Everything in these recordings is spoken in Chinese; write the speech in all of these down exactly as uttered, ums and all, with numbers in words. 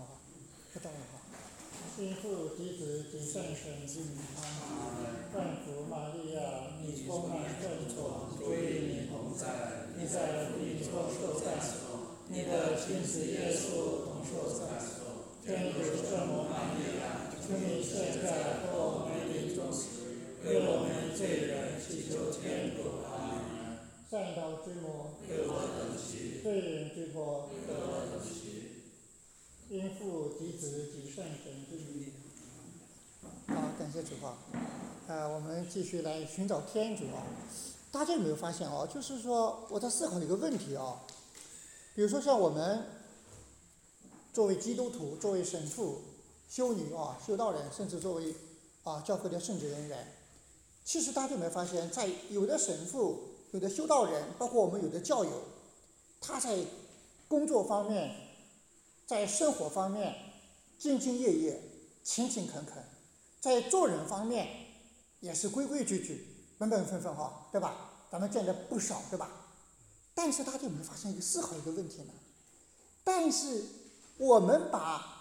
好，不等我哈。因父及子及圣神之名，阿门。万福玛利亚，你充满圣宠，主与你同在，你在妇女中受赞颂，你的亲子耶稣同受赞颂。天主圣母玛利亚，求你现在和我们临终时，为我们罪人祈求天主。阿门。善导之母，为我等祈；罪人之国，为我等祈。因父及子及圣神之名。好，感谢主啊！呃，我们继续来寻找天主啊。大家有没有发现啊？就是说，我在思考一个问题啊。比如说，像我们作为基督徒、作为神父、修女啊、修道人，甚至作为啊教会的圣职人员，其实大家有没有发现，在有的神父、有的修道人，包括我们有的教友，他在工作方面，在生活方面兢兢业业、勤勤恳恳，在做人方面也是规规矩矩、本本分分哈，对吧？咱们见得不少，对吧？但是大家有没有发现一个思考一个问题呢？但是我们把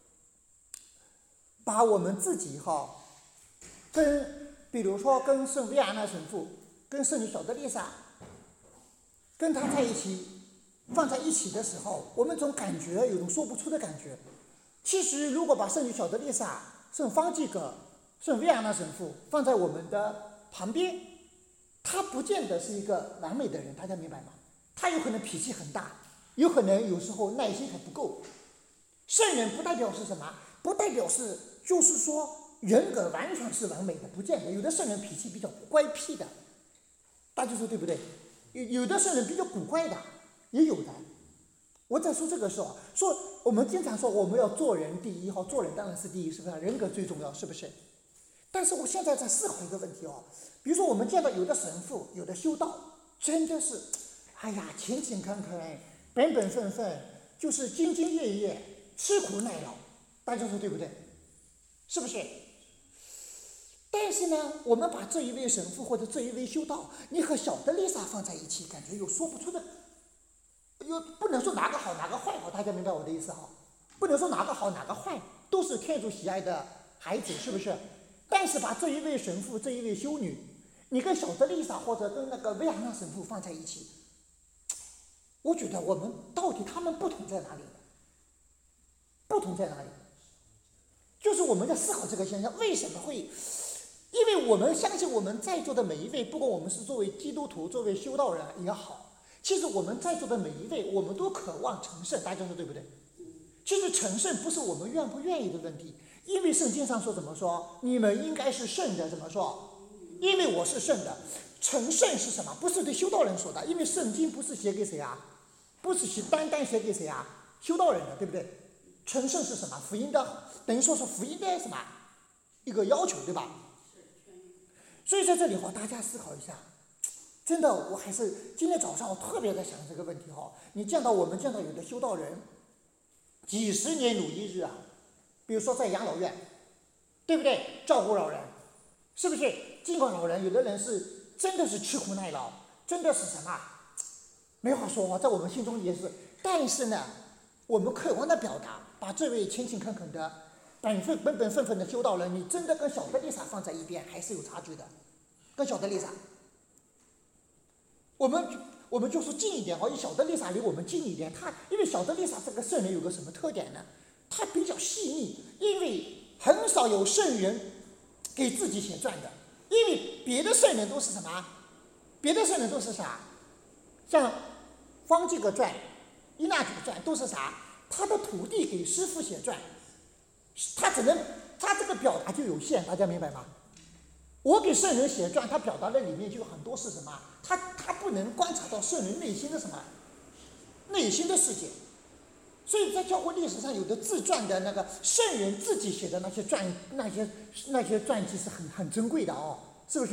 把我们自己哈，跟比如说跟圣维亚纳神父、跟圣女小德丽莎，跟他在一起放在一起的时候，我们总感觉有种说不出的感觉。其实如果把圣女小德丽莎、圣方济各、圣维亚纳神父放在我们的旁边，他不见得是一个完美的人，大家明白吗？他有可能脾气很大，有可能有时候耐心还不够。圣人不代表是什么？不代表是就是说人格完全是完美的，不见得。有的圣人脾气比较乖僻的，大家说对不对？有有的圣人比较古怪的，也有的。我在说这个时候，说我们经常说我们要做人第一，哈，做人当然是第一，是不是？人格最重要，是不是？但是我现在在思考一个问题哦，比如说我们见到有的神父、有的修道，真的是，哎呀，勤勤恳恳、本本分分，就是兢兢业业、吃苦耐劳，大家说对不对？是不是？但是呢，我们把这一位神父或者这一位修道，你和小德丽莎放在一起，感觉有说不出的，又不能说哪个好哪个坏，大家明白我的意思哈？不能说哪个好哪个坏，都是天主喜爱的孩子，是不是？但是把这一位神父、这一位修女，你跟小德丽莎或者跟那个维亚纳神父放在一起，我觉得我们到底他们不同在哪里？不同在哪里？就是我们在思考这个现象，为什么会？因为我们相信我们在座的每一位，不管我们是作为基督徒、作为修道人也好，其实我们在座的每一位，我们都渴望成圣，大家说对不对？其实成圣不是我们愿不愿意的问题。因为圣经上说怎么说？你们应该是圣的，怎么说？因为我是圣的。成圣是什么？不是对修道人说的，因为圣经不是写给谁啊？不是写单单写给谁啊？修道人的，对不对？成圣是什么？福音的，等于说是福音的什么一个要求，对吧？所以在这里哈，大家思考一下，真的，我还是今天早上我特别在想这个问题哈。你见到我们见到有的修道人，几十年如一日啊。比如说在养老院，对不对？照顾老人，是不是？尽管老人有的人是真的是吃苦耐劳，真的是什么，没话说，在我们心中也是。但是呢，我们客观的表达，把这位勤勤恳恳的、本分本本分分的修道人，你真的跟小德丽莎放在一边，还是有差距的。跟小德丽莎，我们我们就说近一点哦，以小德丽莎离我们近一点。他因为小德丽莎这个圣人有个什么特点呢？他比较细腻，因为很少有圣人给自己写传的，因为别的圣人都是什么？别的圣人都是啥？像方济各传、依纳爵传都是啥？他的徒弟给师父写传，他只能他这个表达就有限，大家明白吗？我给圣人写传，他表达的里面就有很多是什么？他他不能观察到圣人内心的什么？内心的世界。所以在教会历史上，有的自传的那个圣人自己写的那些传、那些那些传记是很很珍贵的哦，是不是？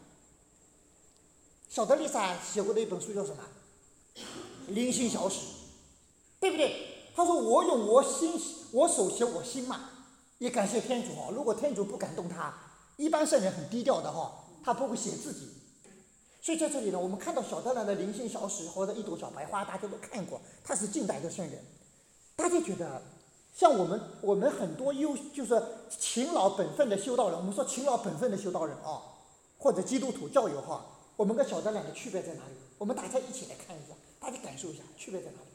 小德丽莎写过的一本书叫什么？《灵性小史》，对不对？他说：“我用我心，我手写我心嘛。”也感谢天主哦，如果天主不感动他，一般圣人很低调的哈、哦，他不会写自己。所以在这里呢，我们看到小德兰的《灵性小史》或者《一朵小白花》，大家都看过，他是近代的圣人。大家觉得像我们我们很多优就是勤劳本分的修道人，我们说勤劳本分的修道人啊，或者基督徒教友哈，我们跟小德兰的区别在哪里？我们大家一起来看一下，大家感受一下区别在哪里。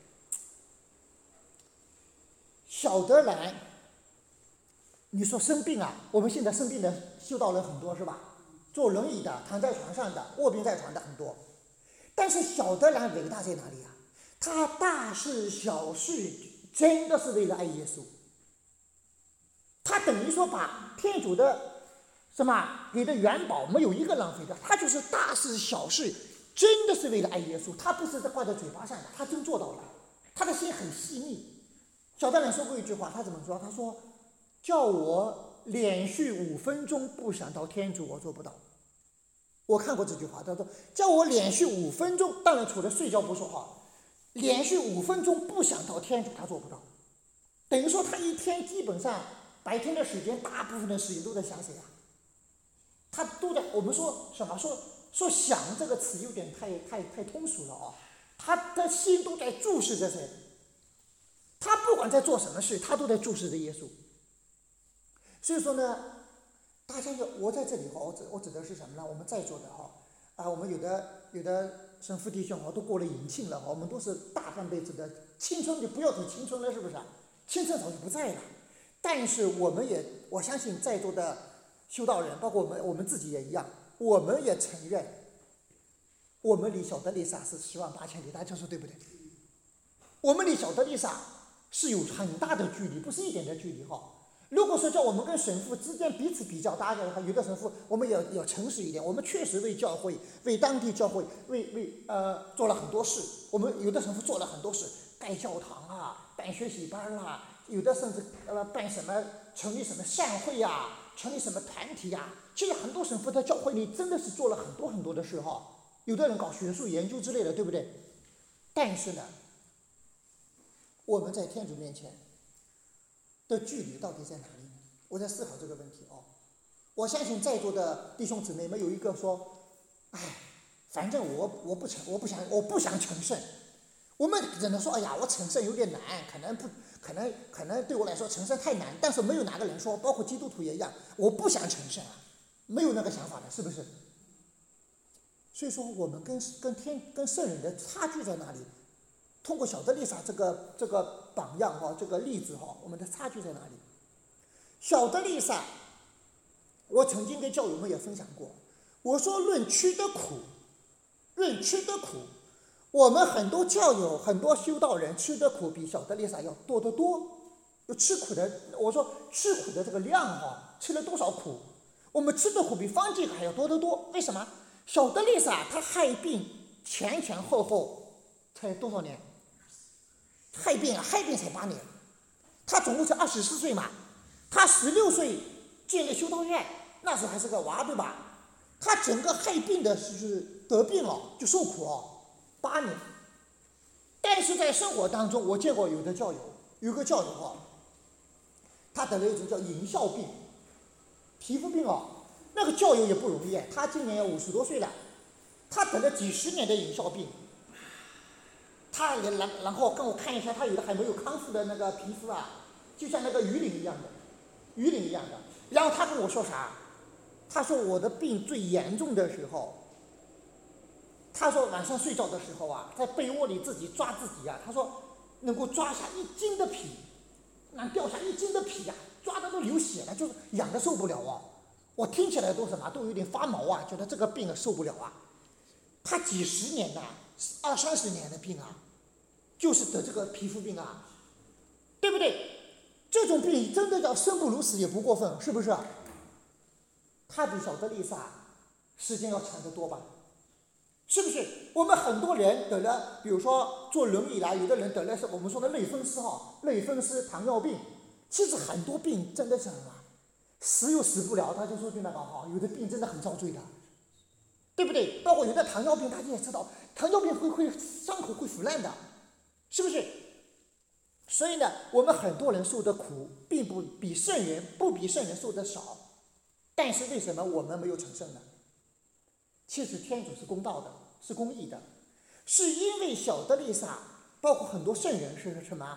小德兰，你说生病啊，我们现在生病的修道人很多是吧？坐轮椅的、躺在床上的、卧病在床的很多，但是小德兰伟大在哪里啊？他大事小事真的是为了爱耶稣，他等于说把天主的什么给的元宝没有一个浪费的，他就是大事小事真的是为了爱耶稣，他不是在挂在嘴巴上的，他真做到了，他的心很细腻。小德兰说过一句话，他怎么说？他说：“叫我连续五分钟不想到天主，我做不到。”我看过这句话，他说：“叫我连续五分钟，当然除了睡觉不说话，连续五分钟不想到天主，他做不到。等于说他一天基本上白天的时间，大部分的时间都在想谁啊？他都在我们说什么说说想这个词有点太太太通俗了啊，他的心都在注视着谁？他不管在做什么事，他都在注视着耶稣。所以说呢，大家要我在这里哈，我指我指的是什么呢？我们在座的哈啊，我们有的有的神父弟兄哈都过了银庆了哈，我们都是大半辈子的青春，就不要提青春了，是不是？青春早就不在了。但是我们也我相信在座的修道人，包括我们我们自己也一样，我们也承认，我们离小德丽莎是十万八千里，大家说对不对？我们离小德丽莎是有很大的距离，不是一点的距离哈。如果说叫我们跟神父之间彼此比较，大家有的神父我们也要诚实一点，我们确实为教会、为当地教会、为为呃做了很多事。我们有的神父做了很多事，盖教堂啊，办学习班啦、啊，有的甚至呃办什么成立什么善会啊，成立什么团体呀、啊。其实很多神父在教会里真的是做了很多很多的事哈。有的人搞学术研究之类的，对不对？但是呢，我们在天主面前的距离到底在哪里呢？我在思考这个问题哦。我相信在座的弟兄姊妹没有一个说，哎，反正我我不成，我不想我不想成圣。我们只能说，哎呀，我成圣有点难，可能不可能可能对我来说成圣太难。但是没有哪个人说，包括基督徒也一样，我不想成圣啊，没有那个想法的，是不是？所以说，我们跟跟天跟圣人的差距在哪里？通过小德丽莎这个这个榜样哈，这个例子哈，我们的差距在哪里？小德丽莎，我曾经跟教友们也分享过，我说论吃的苦，论吃的苦，我们很多教友很多修道人吃的苦比小德丽莎要多得多。有吃苦的，我说吃苦的这个量哈，吃了多少苦，我们吃的苦比方济各还要多得多。为什么？小德丽莎她害病前前后后才多少年？害病啊，害病才八年，他总共才二十四岁嘛，他十六岁建了修道院，那时候还是个娃，对吧？他整个害病的就是得病了就受苦哦，八年。但是在生活当中，我见过有的教友，有个教友哈，他得了一种叫银屑病，皮肤病哦，那个教友也不容易，他今年要五十多岁了，他得了几十年的银屑病。他也然然后跟我看一下，他有的还没有康复的那个皮肤啊，就像那个鱼鳞一样的，鱼鳞一样的。然后他跟我说啥？他说我的病最严重的时候，他说晚上睡觉的时候啊，在被窝里自己抓自己啊，他说能够抓下一斤的皮，那掉下一斤的皮呀、啊，抓的都流血了，就是痒的受不了啊。我听起来都什么都有点发毛啊，觉得这个病啊受不了啊。他几十年呐、啊，二三十年的病啊。就是得这个皮肤病啊，对不对？这种病真的叫生不如死也不过分，是不是？他比小德丽莎时间要长得多吧？是不是？我们很多人得了，比如说坐轮椅啦，有的人得了是我们说的类风湿哈，类风湿、糖尿病。其实很多病真的是什么？死又死不了，他就说句那个哈，有的病真的很遭罪的，对不对？包括有的糖尿病，大家也知道，糖尿病会会伤口会腐烂的。是不是？所以呢，我们很多人受的苦，并不比圣人不比圣人受的少，但是为什么我们没有成圣呢？其实天主是公道的，是公义的，是因为小德丽莎，包括很多圣人是什么？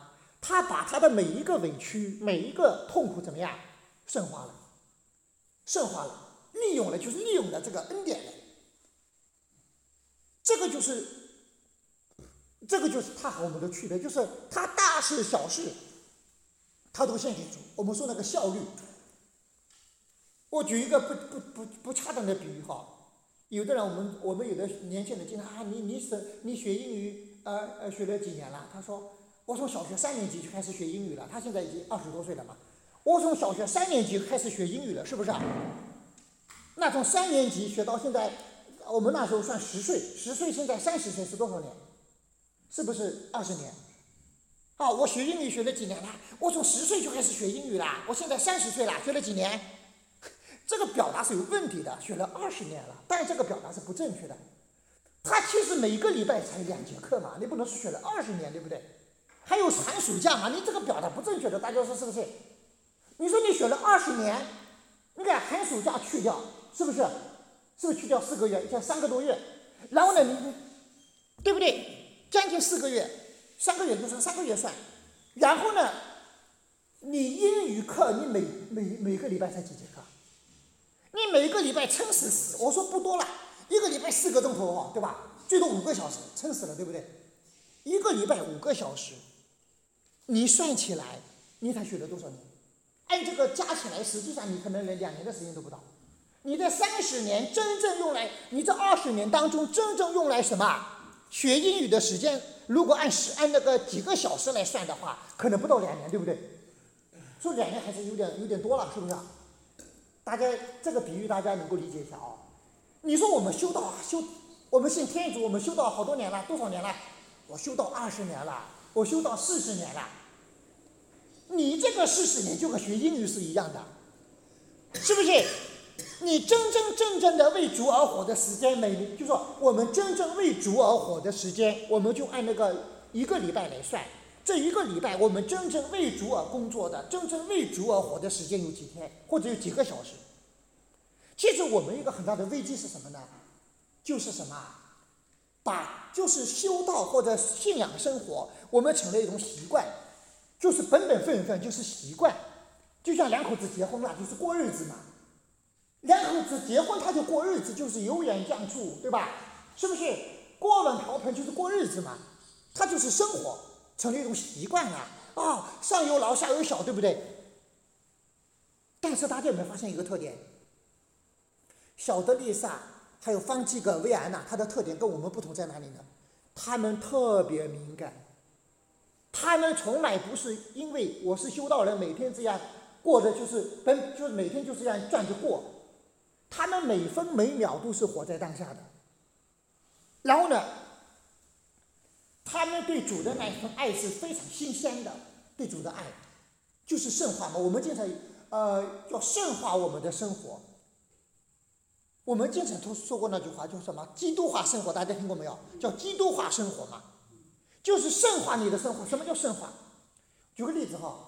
他把他的每一个委屈、每一个痛苦怎么样圣化了，圣化了，利用了，就是利用了这个恩典了。这个就是，这个就是他和我们的区别，就是他大事小事，他都献给主。我们说那个效率。我举一个不不不不恰当的比喻哈，有的人我们我们有的年轻人经常啊，你你是你学英语呃呃学了几年了？他说我从小学三年级就开始学英语了，他现在已经二十多岁了嘛。我从小学三年级开始学英语了，是不是啊？那从三年级学到现在，我们那时候算十岁，十岁现在三十岁是多少年？是不是二十年？啊，我学英语学了几年了？我从十岁就开始学英语了，我现在三十岁了，学了几年？这个表达是有问题的，学了二十年了，但是这个表达是不正确的。他其实每个礼拜才两节课嘛，你不能说学了二十年，对不对？还有寒暑假嘛，你这个表达不正确的，大家说是不是？你说你学了二十年，你给寒暑假去掉，是不是？是不是去掉四个月，像三个多月？然后呢，你对不对？将近四个月，三个月就算三个月算。然后呢，你英语课你每每每个礼拜才几节课？你每个礼拜撑死死，我说不多了，一个礼拜四个钟头哦，对吧？最多五个小时，撑死了，对不对？一个礼拜五个小时，你算起来，你才学了多少年？按这个加起来，实际上你可能连两年的时间都不到。你这三十年真正用来，你这二十年当中真正用来什么？学英语的时间，如果按时按那个几个小时来算的话，可能不到两年，对不对？说两年还是有点有点多了，是不是？大家这个比喻大家能够理解一下啊、哦？你说我们修道啊修，我们信天主，我们修道好多年了，多少年了？我修道二十年了，我修道四十年了。你这个四十年就和学英语是一样的，是不是？你真真正正的为主而活的时间，每年就说我们真正为主而活的时间，我们就按那个一个礼拜来算。这一个礼拜，我们真正为主而工作的、真正为主而活的时间有几天，或者有几个小时？其实我们一个很大的危机是什么呢？就是什么？把就是修道或者信仰生活，我们成了一种习惯，就是本本分分，就是习惯。就像两口子结婚了，就是过日子嘛。两口子结婚他就过日子，就是油盐酱醋，对吧？是不是？锅碗瓢盆就是过日子嘛，他就是生活。成了一种习惯了啊、哦，上有老下有小，对不对？但是大家有没有发现一个特点？小德丽莎还有方济各、薇安娜，她的特点跟我们不同在哪里呢？他们特别敏感，他们从来不是因为我是修道人，每天这样过的就是本就是每天就这样转着过，他们每分每秒都是活在当下的。然后呢？他们对主的那份爱是非常新鲜的，对主的爱就是圣化嘛。我们经常呃要圣化我们的生活。我们经常都说过那句话，叫什么？基督化生活，大家听过没有？叫基督化生活嘛，就是圣化你的生活。什么叫圣化？举个例子哈，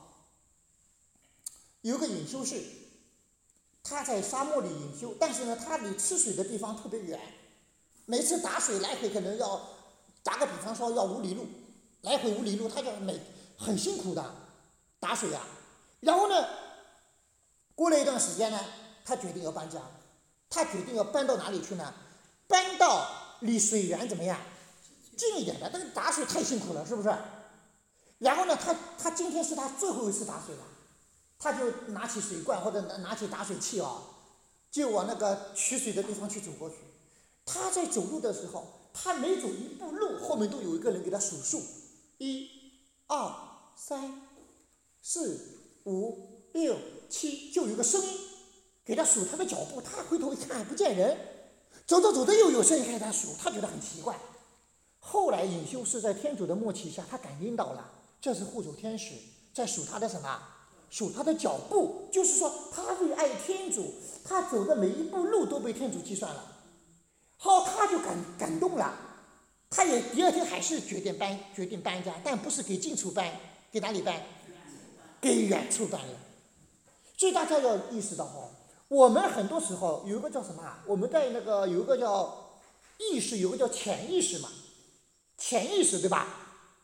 有个隐修士，他在沙漠里隐修，但是呢，他离吃水的地方特别远，每次打水来回可能要。打个比方说，要五里路，来回五里路，他就每很辛苦的打水啊。然后呢，过了一段时间呢，他决定要搬家，他决定要搬到哪里去呢？搬到离水源怎么样近一点的，但是打水太辛苦了，是不是？然后呢，他他今天是他最后一次打水了，他就拿起水罐或者拿拿起打水器啊，就往那个取水的地方去走过去。他在走路的时候。他每走一步路，后面都有一个人给他数数，一、二、三、四、五、六、七，就有一个声音给他数他的脚步。他回头一看不见人，走着走着又有声音给他数，他觉得很奇怪。后来隐修士在天主的默启下，他感应到了，这是护守天使在数他的什么？数他的脚步，就是说他为爱天主，他走的每一步路都被天主计算了。好，他就感感动了，他也第二天还是决定搬决定搬家，但不是给近处搬，给哪里搬？给远处搬了。所以大家要意识到哦，我们很多时候有一个叫什么啊？我们在那个有一个叫意识，有一个叫潜意识嘛，潜意识对吧？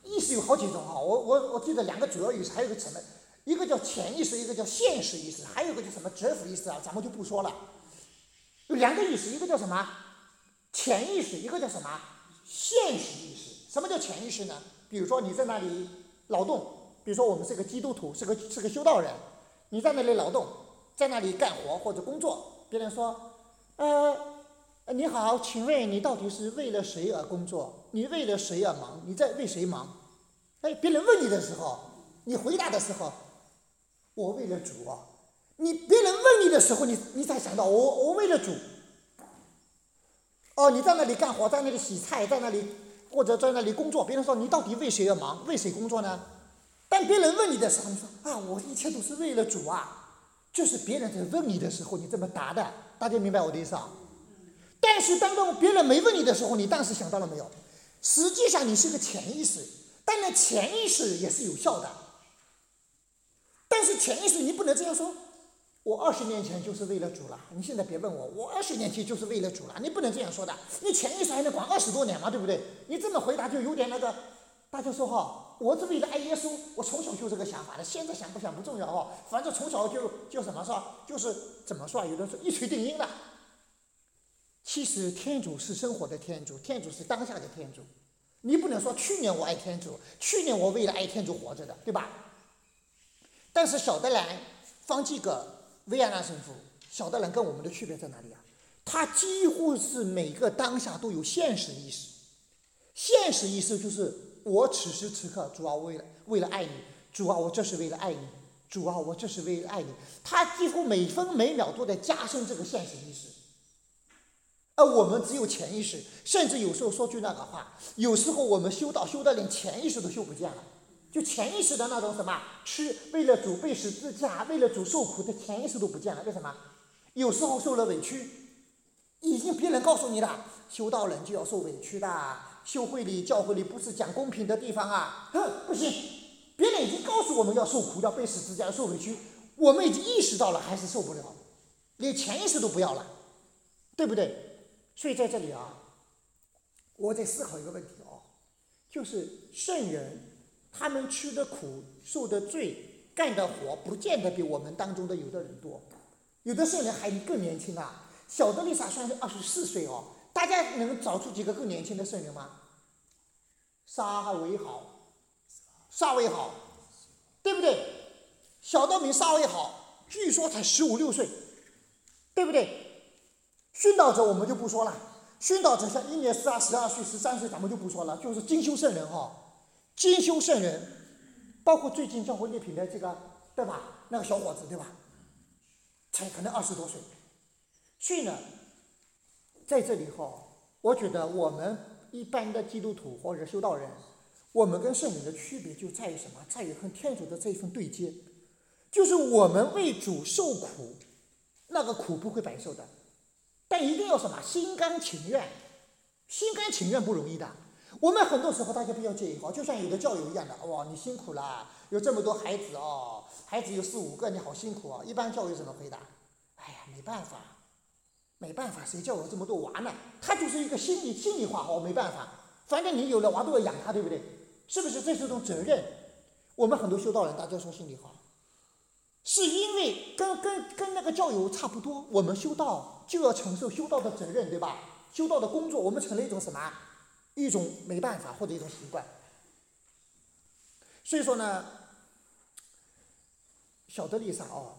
意识有好几种哈，我我我记得两个主要意识，还有个什么，一个叫潜意识，一个叫现实意识，还有一个叫什么折服意识啊，咱们就不说了。有两个意识，一个叫什么潜意识，一个叫什么现实意识。什么叫潜意识呢？比如说你在那里劳动，比如说我们是个基督徒，是个是个修道人，你在那里劳动，在那里干活或者工作，别人说，呃，你好，请问你到底是为了谁而工作？你为了谁而忙？你在为谁忙？哎，别人问你的时候，你回答的时候，我为了主啊。你别人问你的时候，你你才想到我我为了主。哦，你在那里干活，在那里洗菜，在那里或者在那里工作，别人说你到底为谁而忙？为谁工作呢？但别人问你的时候，你说啊，我一切都是为了主啊。就是别人在问你的时候，你这么答的，大家明白我的意思啊？但是当中别人没问你的时候，你当时想到了没有？实际上你是个潜意识，但那潜意识也是有效的。但是潜意识你不能这样说，我二十年前就是为了主了，你现在别问我，我二十年前就是为了主了，你不能这样说的。你潜意识还能管二十多年嘛，对不对？你这么回答就有点那个。大家说哈，我是为了爱耶稣，我从小就这个想法的，现在想不想不重要哈，反正从小就就什么说，就是怎么说，有的时候一锤定音了。其实天主是生活的天主，天主是当下的天主，你不能说去年我爱天主，去年我为了爱天主活着的，对吧？但是小德兰、方济各、维亚纳神父，小德兰跟我们的区别在哪里啊？他几乎是每个当下都有现实意识，现实意识就是我此时此刻，主啊，为了为了爱你，主啊，我这是为了爱你，主啊，我这是为了爱你。他几乎每分每秒都在加深这个现实意识，而我们只有潜意识，甚至有时候说句那个话，有时候我们修道修到连潜意识都修不见了，就潜意识的那种什么吃为了主背十字架，为了主受苦的潜意识都不见了。为什么？有时候受了委屈，已经别人告诉你了，修道人就要受委屈的。修会里教会里不是讲公平的地方啊，哼，不行，别人已经告诉我们要受苦，要背十字架，要受委屈，我们已经意识到了，还是受不了，连潜意识都不要了，对不对？所以在这里啊，我在思考一个问题哦，就是圣人他们吃的苦、受的罪、干的活，不见得比我们当中的有的人多，有的圣人还更年轻啊，小德丽莎算是二十四岁哦。大家能找出几个更年轻的圣人吗？沙维好，沙维好，对不对？小道明沙维好，据说才十五六岁，对不对？殉道者我们就不说了，殉道者像一年十二、十二岁、十三岁，咱们就不说了，就是精修圣人哈、哦，精修圣人，包括最近教会列品的这个，对吧？那个小伙子，对吧？才可能二十多岁，所以呢。在这里哈，我觉得我们一般的基督徒或者修道人，我们跟圣人的区别就在于什么？在于和天主的这一份对接，就是我们为主受苦，那个苦不会白受的，但一定要什么？心甘情愿，心甘情愿不容易的。我们很多时候大家不要介意哈，就像有的教友一样的，哇，你辛苦了，有这么多孩子哦，孩子有四五个，你好辛苦哦。一般教友怎么回答？哎呀，没办法。没办法，谁叫我这么多娃呢？他就是一个心理心里话，我没办法，反正你有了娃都要养他，对不对？是不是？这是一种责任。我们很多修道人，大家说心里话，是因为跟跟跟那个教友差不多，我们修道就要承受修道的责任，对吧？修道的工作，我们成了一种什么？一种没办法或者一种习惯。所以说呢，小德丽莎哦，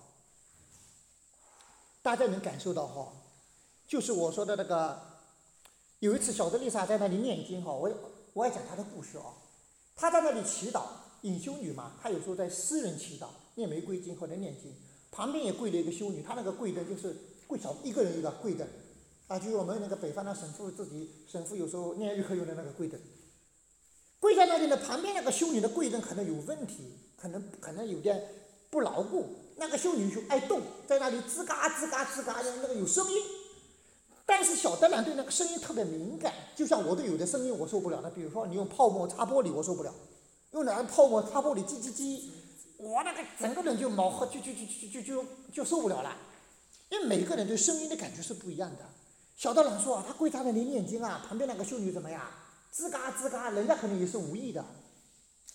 大家能感受到哈、哦。就是我说的那个，有一次小德丽莎在那里念经哈，我我也讲她的故事哦。她在那里祈祷，隐修女嘛，她有时候在私人祈祷，念玫瑰经或者念经，旁边也跪了一个修女，她那个跪的就是跪小一个人一个跪的，啊，就是我们那个北方的神父自己神父有时候念玉和用的那个跪的，跪在那里呢，旁边那个修女的跪凳可能有问题，可能可能有点不牢固，那个修女就爱动，在那里吱嘎吱嘎吱嘎的那个有声音。但是小德兰对那个声音特别敏感，就像我对有的声音我受不了的，比如说你用泡沫擦玻璃我受不了，用那泡沫擦玻璃叽叽叽，我那个整个人就毛就就就就就就就受不了了，因为每个人对声音的感觉是不一样的。小德兰说啊，他跪在那里念经啊，旁边那个修女怎么样，吱嘎吱嘎，人家可能也是无意的，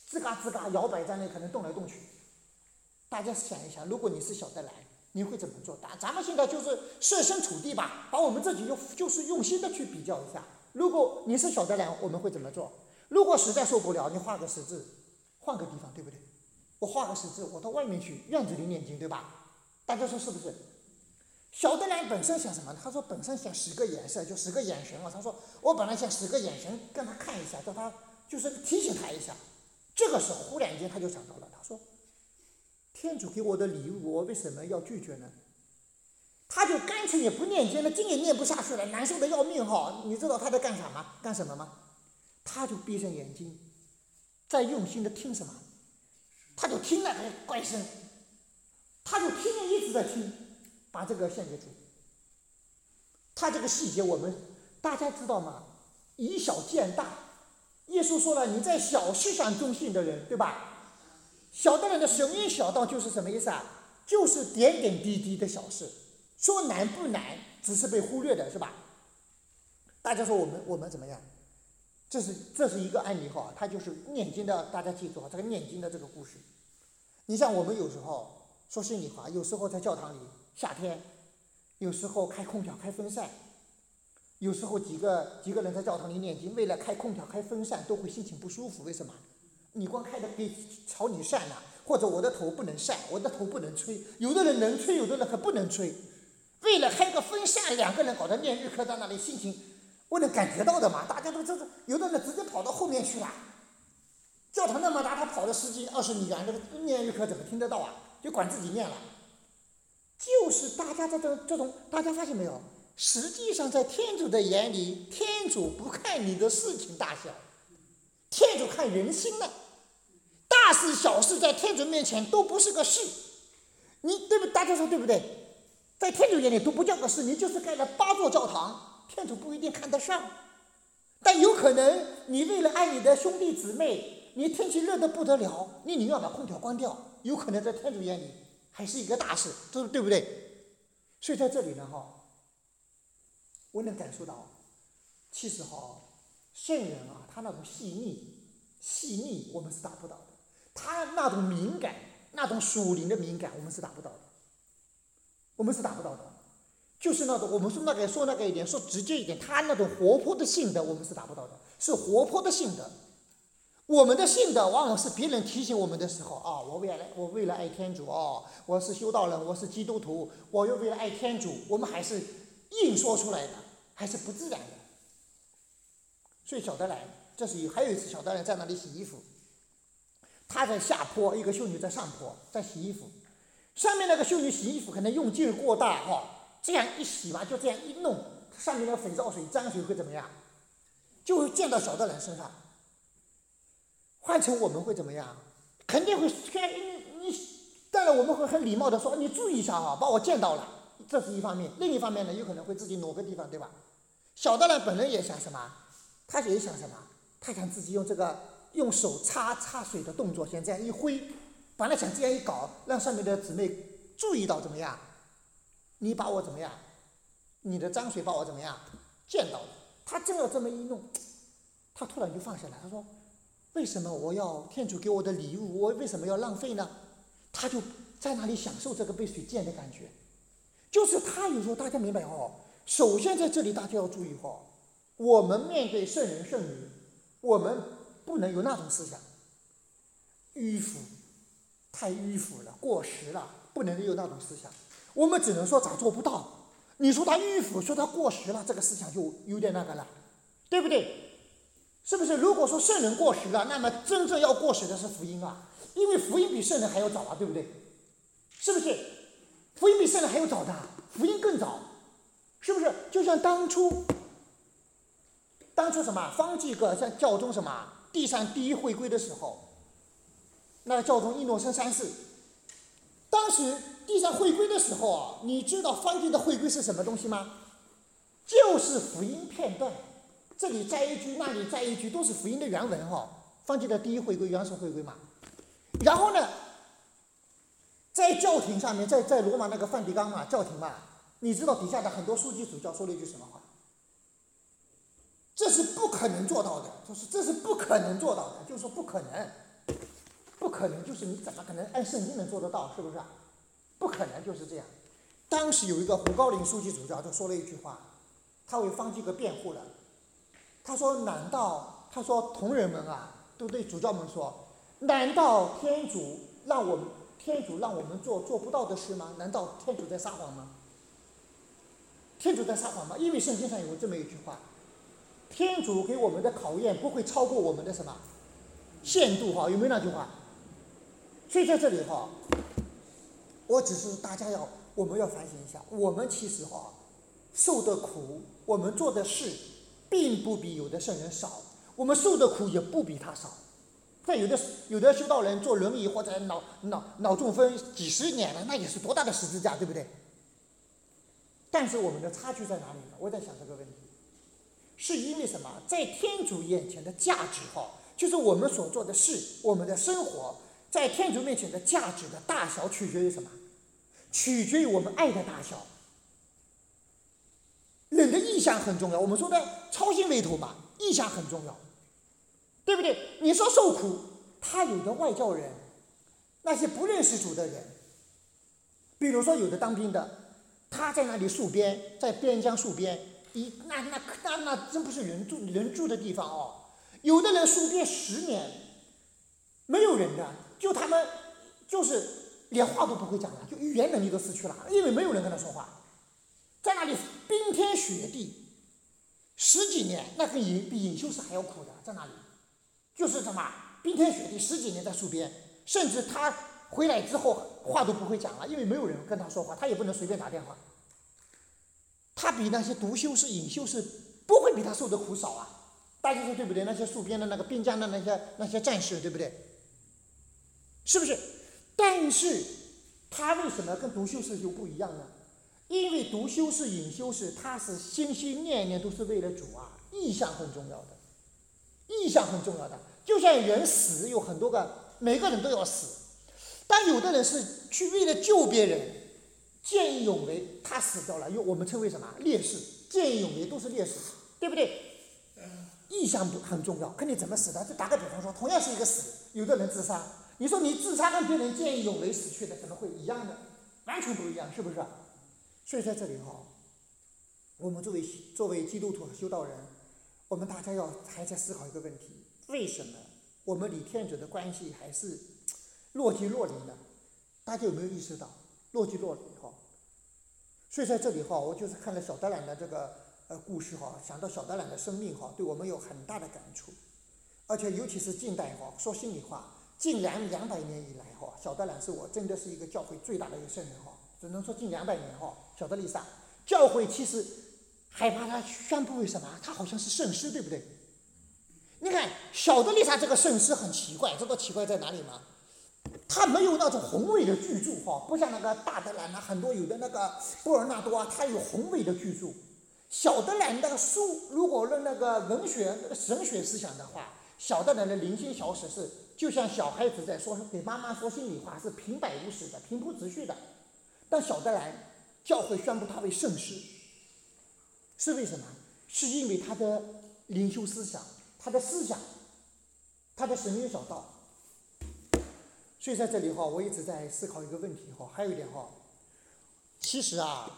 吱嘎吱嘎摇摆在那，可能动来动去。大家想一想，如果你是小的来，你会怎么做？咱咱们现在就是设身处地吧，把我们自己用就是用心的去比较一下。如果你是小的来，我们会怎么做？如果实在受不了，你画个十字，换个地方，对不对？我画个十字，我到外面去院子里念经，对吧？大家说是不是？小的来本身想什么？他说本身想十个颜色，就十个眼神啊。他说我本来想十个眼神跟他看一下，叫他就是提醒他一下。这个时候忽然间他就想到了，他说天主给我的礼物，我为什么要拒绝呢？他就干脆也不念经了，经也念不下去了，难受的要命哈！你知道他在干啥吗？干什么吗？他就闭上眼睛，在用心的听什么？他就听那个怪声，他就听着一直在听，把这个献给主。他这个细节我们大家知道吗？以小见大。耶稣说了，你在小事上忠信的人，对吧？小的人的神恩小道就是什么意思啊？就是点点滴滴的小事，说难不难，只是被忽略的，是吧？大家说我们我们怎么样？这是这是一个案例哈，它就是念经的，大家记住啊，这个念经的这个故事。你像我们有时候说心里话，有时候在教堂里，夏天，有时候开空调开风扇，有时候几个几个人在教堂里念经，为了开空调开风扇都会心情不舒服，为什么？你光开的给朝你扇了，或者我的头不能扇，我的头不能吹，有的人能吹，有的人还不能吹。为了开个风扇，两个人搞得念日课在那里，心情我能感觉到的嘛，大家都知道，有的人直接跑到后面去了。教堂那么大，他跑了十几二十米远，这个念日课怎么听得到啊？就管自己念了。就是大家在这这种，大家发现没有？实际上在天主的眼里，天主不看你的事情大小，天主看人心的。大事小事在天主面前都不是个事，你对不？大家说对不对？在天主眼里都不叫个事，你就是盖了八座教堂，天主不一定看得上。但有可能你为了爱你的兄弟姊妹，你天气热得不得了，你宁愿把空调关掉，有可能在天主眼里还是一个大事，这对不对？所以在这里呢哈，我能感受到，其实哈，圣人啊，他那种细腻细腻我们是达不到的，他那种敏感，那种属灵的敏感我们是达不到的，我们是达不到的。就是那种我们说那个说那个一点，说直接一点，他那种活泼的性德我们是达不到的，是活泼的性德。我们的性德往往是别人提醒我们的时候啊，我为了我为了爱天主哦，我是修道人，我是基督徒，我又为了爱天主，我们还是硬说出来的，还是不自然的。所以小德兰，这是还有一次小德兰在那里洗衣服，他在下坡，一个修女在上坡在洗衣服，上面那个修女洗衣服可能用劲过大哈、哦，这样一洗嘛，就这样一弄，上面的肥皂水沾水会怎么样？就会溅到小德兰身上。换成我们会怎么样？肯定会你你，当然我们会很礼貌的说你注意一下啊，把我溅到了，这是一方面。另一方面呢，有可能会自己挪个地方，对吧？小德兰本人也想什么？他也想什么？他想自己用这个用手擦擦水的动作，先这样一挥，本来想这样一搞，让上面的姊妹注意到怎么样？你把我怎么样？你的脏水把我怎么样？溅到了。他正要这么一弄，他突然就放下来，他说。为什么我要天主给我的礼物，我为什么要浪费呢？他就在那里享受这个被水溅的感觉。就是他有时候大家明白哦，首先在这里大家要注意哦，我们面对圣人圣女，我们不能有那种思想，迂腐，太迂腐了，过时了，不能有那种思想。我们只能说咋做不到。你说他迂腐，说他过时了，这个思想就有点那个了，对不对？是不是？如果说圣人过时了，那么真正要过时的是福音啊，因为福音比圣人还要早啊，对不对？是不是？福音比圣人还要早的，福音更早，是不是？就像当初，当初什么方济各在教宗什么第三第一回归的时候，那个教宗伊诺森三世，当时第三回归的时候啊，你知道方济的回归是什么东西吗？就是福音片段。这里摘一句，那里摘一句，都是福音的原文哈、哦。方济的第一回归，原始回归嘛。然后呢，在教廷上面，在在罗马那个梵蒂冈嘛，教廷嘛，你知道底下的很多书记主教说了一句什么话？这是不可能做到的，就是这是不可能做到的，就是说不可能， 不可能，就是你怎么可能按圣经能做得到，是不是啊？不可能就是这样。当时有一个胡高林书记主教就说了一句话，他为方济各辩护了。他说：“难道他说同仁们啊，都对主教们说，难道天主让我们天主让我们做做不到的事吗？难道天主在撒谎吗？天主在撒谎吗？因为圣经上有这么一句话，天主给我们的考验不会超过我们的什么限度哈？有没有那句话？所以在这里哈，我只是大家要我们要反省一下，我们其实哈受的苦，我们做的事，并不比有的圣人少，我们受的苦也不比他少。在有的有的修道人坐轮椅或者脑脑脑中风几十年了，那也是多大的十字架，对不对？但是我们的差距在哪里呢？我在想这个问题，是因为什么？在天主眼前的价值哈，就是我们所做的事，我们的生活，在天主面前的价值的大小取决于什么？取决于我们爱的大小。人的意向很重要，我们说的操心为头嘛，意向很重要，对不对？你说受苦，他有的外教人，那些不认识主的人，比如说有的当兵的，他在那里戍边，在边疆戍边，一那那那那真不是人住人住的地方哦。有的人戍边十年，没有人的，就他们就是连话都不会讲了，就语言能力都失去了，因为没有人跟他说话，在那里冰天雪地，十几年，那跟隐比隐修士还要苦的，在那里，就是什么冰天雪地十几年在戍边，甚至他回来之后话都不会讲了，因为没有人跟他说话，他也不能随便打电话。他比那些独修士、隐修士不会比他受的苦少啊，大家说对不对？那些戍边的那个边疆的那些那些战士，对不对？是不是？但是他为什么跟独修士就不一样呢？因为独修士、隐修士，他是心心念念都是为了主啊，意向很重要的，意向很重要的。就像人死有很多个，每个人都要死，但有的人是去为了救别人，见义勇为，他死掉了，用我们称为什么烈士？见义勇为都是烈士，对不对？意向很重要，看你怎么死的。就打个比方说，同样是一个死，有的人自杀，你说你自杀跟别人见义勇为死去的，怎么会一样的？完全不一样，是不是？所以在这里哈，我们作为作为基督徒和修道人，我们大家要还在思考一个问题：为什么我们与天主的关系还是若即若离呢？大家有没有意识到若即若离哈？所以在这里哈，我就是看了小德兰的这个呃故事哈，想到小德兰的生命哈，对我们有很大的感触，而且尤其是近代哈，说心里话，近两两百年以来哈，小德兰是我真的是一个教会最大的一个圣人哈。只能说近两百年哈，小德丽莎教会其实害怕他宣布为什么？他好像是圣师，对不对？你看小德丽莎这个圣师很奇怪，知道奇怪在哪里吗？他没有那种宏伟的巨著哈，不像那个大德兰啊，很多有的那个波尔纳多啊，他有宏伟的巨著。小德兰的书，如果论那个文学、那个神学思想的话，小德兰的零星小史是就像小孩子在说给妈妈说心里话，是平白无史的、平铺直叙的。但小德兰教会宣布他为圣师，是为什么？是因为他的灵修思想，他的思想，他的神灵小道。所以在这里哈，我一直在思考一个问题哈，还有一点哈，其实啊，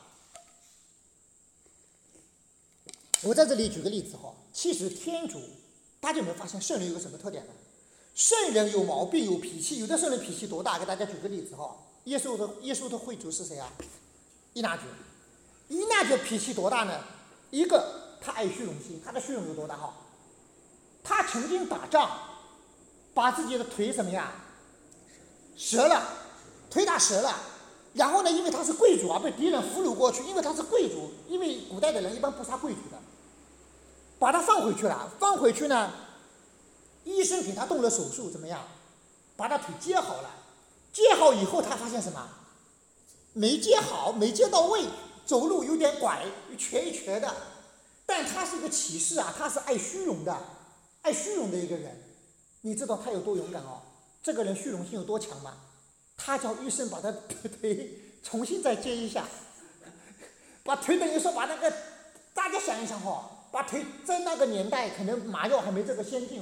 我在这里举个例子哈，其实天主，大家有没有发现圣人有个什么特点呢？圣人有毛病有脾气，有的圣人脾气多大？给大家举个例子哈。耶稣的耶稣的会主是谁啊？依纳爵。依纳爵脾气多大呢？一个他爱虚荣心，他的虚荣有多大哈？他曾经打仗，把自己的腿怎么样？折了，腿打折了。然后呢，因为他是贵族啊，被敌人俘虏过去，因为他是贵族，因为古代的人一般不杀贵族的，把他放回去了。放回去呢，医生给他动了手术，怎么样？把他腿接好了。接好以后，他发现什么？没接好，没接到位，走路有点拐，一瘸一瘸的。但他是一个骑士啊，他是爱虚荣的，爱虚荣的一个人。你知道他有多勇敢哦？这个人虚荣心有多强吗？他叫医生把他腿重新再接一下，把腿等于说把那个，大家想一想哦，把腿在那个年代可能麻药还没这个先进哦，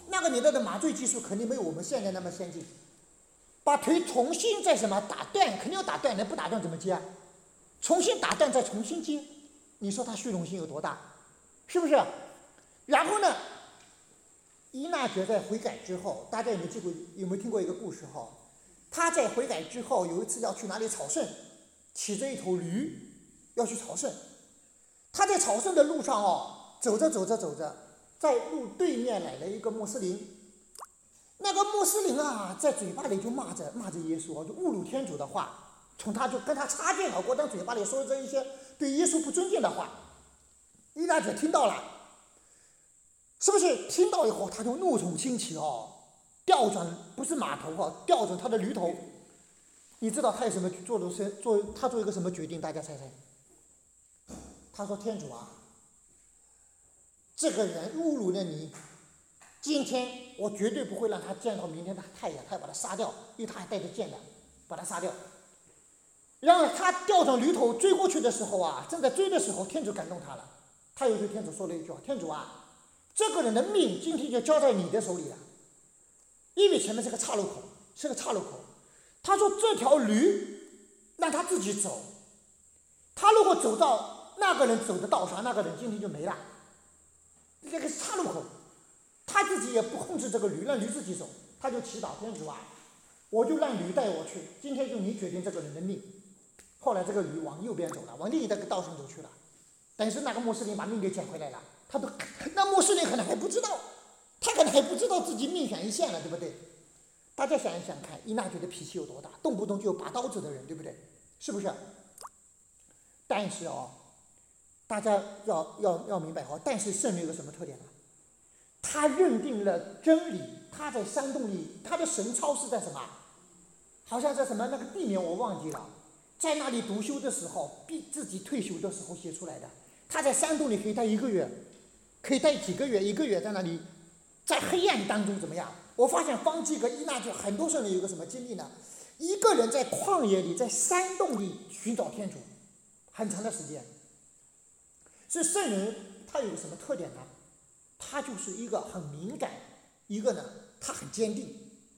那个年代的麻醉技术肯定没有我们现在那么先进，把腿重新再什么打断，肯定要打断，人不打断怎么接啊？重新打断再重新接，你说他虚荣心有多大？是不是？然后呢，伊纳爵在悔改之后，大家有没有记过？有没有听过一个故事哈？他在悔改之后，有一次要去哪里朝圣，骑着一头驴要去朝圣。他在朝圣的路上哦，走着走着走着，在路对面来了一个穆斯林。那个穆斯林啊，在嘴巴里就骂着骂着耶稣，就侮辱天主的话，从他就跟他擦肩而过，但嘴巴里说着一些对耶稣不尊敬的话。伊纳爵听到了，是不是？听到以后，他就怒从心起哦，调转不是马头哦，调转他的驴头。你知道他有什么做的是做他做一个什么决定？大家猜猜。他说：“天主啊，这个人侮辱了你，今天我绝对不会让他见到明天的太阳，他要把他杀掉，因为他还带着剑的，把他杀掉。”然后他调转驴头追过去的时候啊，正在追的时候，天主感动他了。他又对天主说了一句话：“天主啊，这个人的命今天就交在你的手里了，因为前面是个岔路口，是个岔路口。”他说：“这条驴让他自己走，他如果走到那个人走的道上，那个人今天就没了。这个是岔路口，他自己也不控制这个驴，让驴自己走。他就祈祷天主啊，我就让驴带我去，今天就你决定这个人的命。”后来这个驴往右边走了，往另一个道上走去了。但是那个穆斯林把命给捡回来了，他都那穆斯林可能还不知道，他可能还不知道自己命悬一线了，对不对？大家想一想看，伊纳爵的脾气有多大，动不动就有拔刀子的人，对不对？是不是？但是哦，大家要要要明白哦，但是圣人有个什么特点呢？他认定了真理，他在山洞里，他的神操是在什么？好像在什么那个地名我忘记了，在那里读修的时候，逼自己退休的时候写出来的。他在山洞里可以待一个月，可以待几个月，一个月在那里，在黑暗当中怎么样？我发现方济各、伊纳爵很多圣人有个什么经历呢？一个人在旷野里，在山洞里寻找天主，很长的时间。所以圣人他有个什么特点呢？他就是一个很敏感，一个呢他很坚定，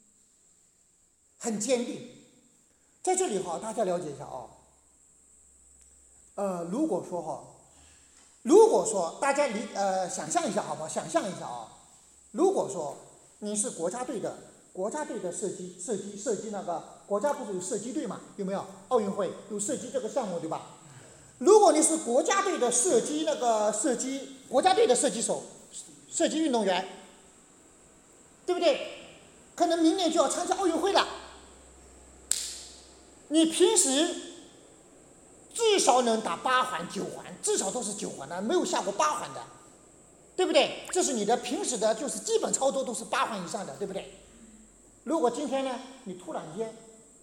很坚定。在这里哈，大家了解一下啊、哦。呃，如果说哈，如果说大家理呃想象一下好不好？想象一下啊、哦，如果说你是国家队的，国家队的射击射击射击那个国家不是有射击队嘛？有没有？奥运会有射击这个项目对吧？如果你是国家队的射击那个射击国家队的射击手、射击运动员，对不对？可能明年就要参加奥运会了。你平时至少能打八环、九环，至少都是九环的，没有下过八环的，对不对？这是你的平时的，就是基本操作都是八环以上的，对不对？如果今天呢，你突然间